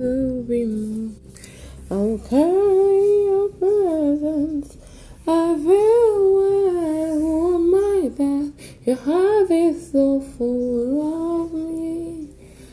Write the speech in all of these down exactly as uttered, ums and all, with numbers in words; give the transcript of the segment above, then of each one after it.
to be moved. I will carry your presence everywhere. Who am I that your heart is so full of me?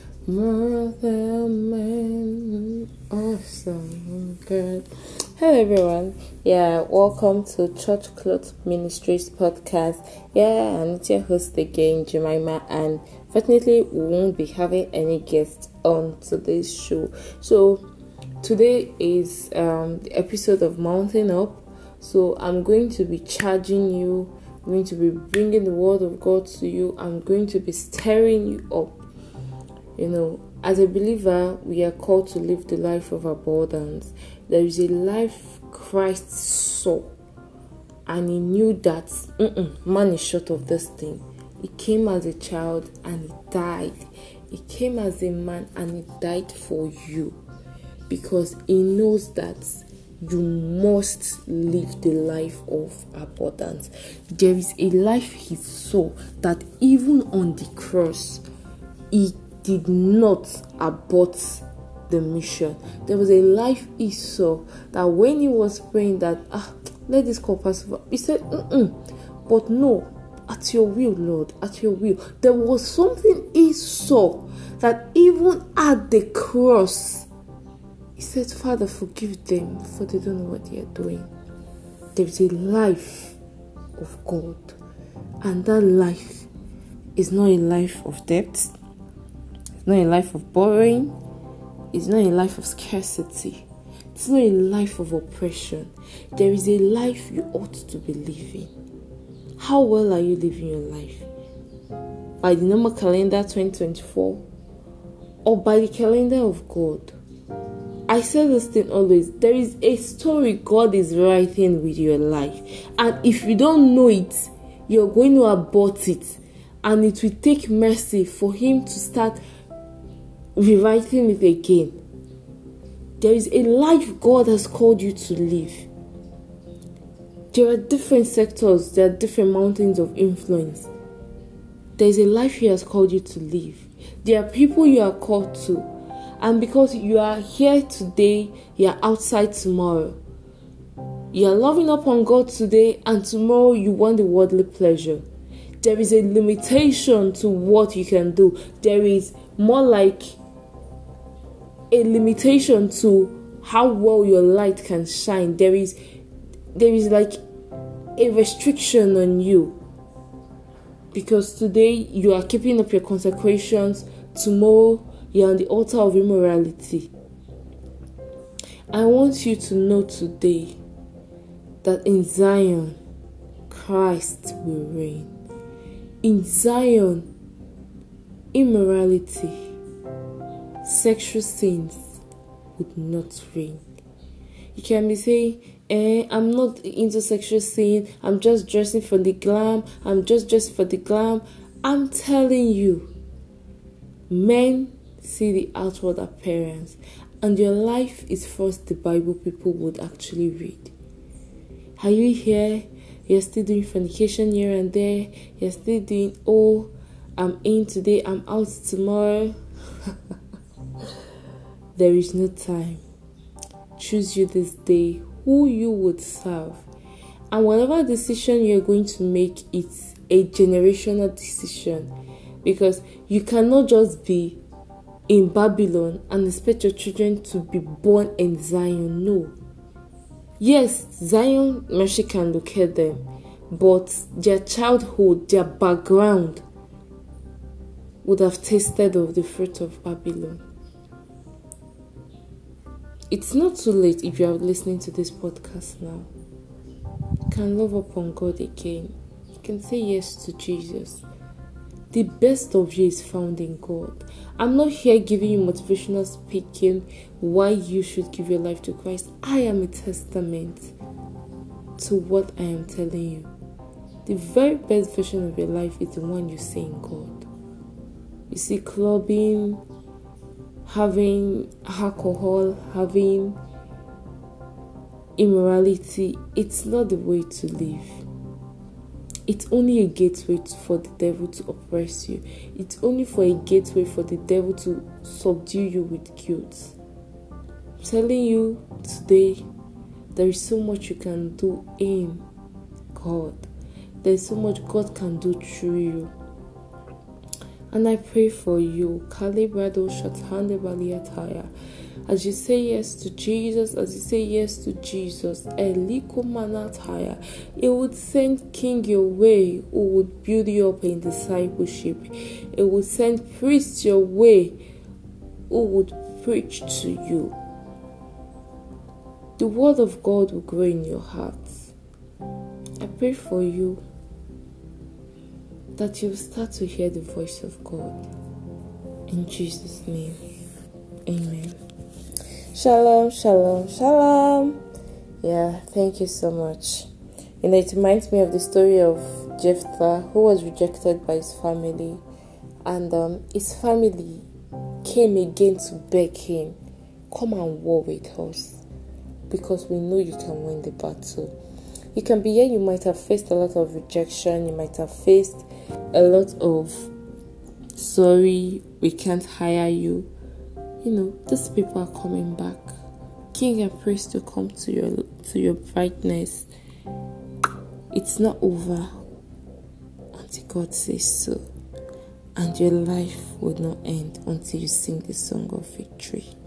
More than man. Awesome. Good. Hello everyone. Yeah, welcome to Church Cloth Ministries podcast. Yeah, I'm your host again, Jemima, and fortunately we won't be having any guests on today's show. So today is um the episode of Mountain Up. So I'm going to be charging you. I'm going to be bringing the word of God to you. I'm going to be stirring you up. You know, as a believer, we are called to live the life of abundance. There is a life Christ saw, and he knew that man is short of this thing. He came as a child and he died. He came as a man and he died for you, because he knows that you must live the life of abundance. There is a life he saw that even on the cross, he did not abort the mission. There was a life he saw that when he was praying that, ah, let this cup pass over, he said, Mm-mm, but no, at your will, Lord, at your will. There was something he saw that even at the cross, he said, Father, forgive them, for they don't know what they are doing. There is a life of God, and that life is not a life of debt. It's not a life of borrowing. It's not a life of scarcity. It's not a life of oppression. There is a life you ought to be living. How well are you living your life? By the normal calendar twenty twenty-four, or by the calendar of God? I say this thing always. There is a story God is writing with your life. And if you don't know it, you're going to abort it. And it will take mercy for him to start rewriting it again. There is a life God has called you to live. There are different sectors, there are different mountains of influence. There is a life he has called you to live. There are people you are called to. And because you are here today, you are outside tomorrow. You are loving up on God today, and tomorrow you want the worldly pleasure. There is a limitation to what you can do. There is more like a limitation to how well your light can shine. There is there is like a restriction on you, because today you are keeping up your consecrations, tomorrow you're on the altar of immorality. I want you to know today that in Zion, Christ will reign. In Zion, immorality, sexual sins would not reign. You can be saying, eh, I'm not into sexual sin, I'm just dressing for the glam, I'm just dressing for the glam. I'm telling you, men see the outward appearance, and your life is first the Bible people would actually read. Are you here? You're still doing fornication here and there. You're still doing, oh, I'm in today, I'm out tomorrow. There is no time. Choose you this day who you would serve. And whatever decision you're going to make, it's a generational decision. Because you cannot just be in Babylon and expect your children to be born in Zion. No. Yes, Zion, mercy can locate them, but their childhood, their background would have tasted of the fruit of Babylon. It's not too late if you are listening to this podcast now. You can love upon God again. You can say yes to Jesus. The best of you is found in God. I'm not here giving you motivational speaking why you should give your life to Christ. I am a testament to what I am telling you. The very best version of your life is the one you see in God. You see, clubbing, having alcohol, having immorality, it's not the way to live. It's only a gateway for the devil to oppress you. It's only for a gateway for the devil to subdue you with guilt. I'm telling you today, there is so much you can do in God. There is so much God can do through you. And I pray for you, Kalibrado Shatande Baliataya, as you say yes to Jesus, as you say yes to Jesus, Eliko Manataya, it would send King your way who would build you up in discipleship. It would send priests your way who would preach to you. The word of God will grow in your heart. I pray for you that you'll start to hear the voice of God. In Jesus' name, amen. Shalom, shalom, shalom. Yeah, thank you so much. You know, it reminds me of the story of Jephthah, who was rejected by his family. And um, his family came again to beg him, come and war with us, because we know you can win the battle. You can be here, you might have faced a lot of rejection, you might have faced a lot of sorry, we can't hire you. You know, these people are coming back. King and priest to come to your to your brightness. It's not over until God says so. And your life will not end until you sing the song of victory.